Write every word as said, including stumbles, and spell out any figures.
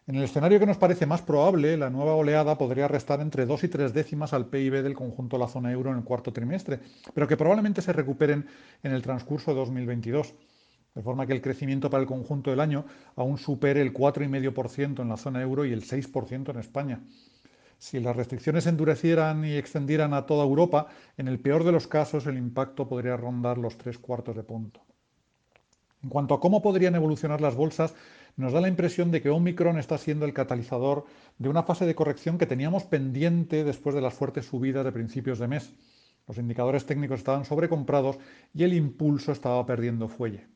En el escenario que nos parece más probable, la nueva oleada podría restar entre dos y tres décimas al P I B del conjunto de la zona euro en el cuarto trimestre, pero que probablemente se recuperen en el transcurso de dos mil veintidós, de forma que el crecimiento para el conjunto del año aún supere el cuatro coma cinco por ciento en la zona euro y el seis por ciento en España. Si las restricciones se endurecieran y extendieran a toda Europa, en el peor de los casos el impacto podría rondar los tres cuartos de punto. En cuanto a cómo podrían evolucionar las bolsas, nos da la impresión de que Omicron está siendo el catalizador de una fase de corrección que teníamos pendiente después de las fuertes subidas de principios de mes. Los indicadores técnicos estaban sobrecomprados y el impulso estaba perdiendo fuelle.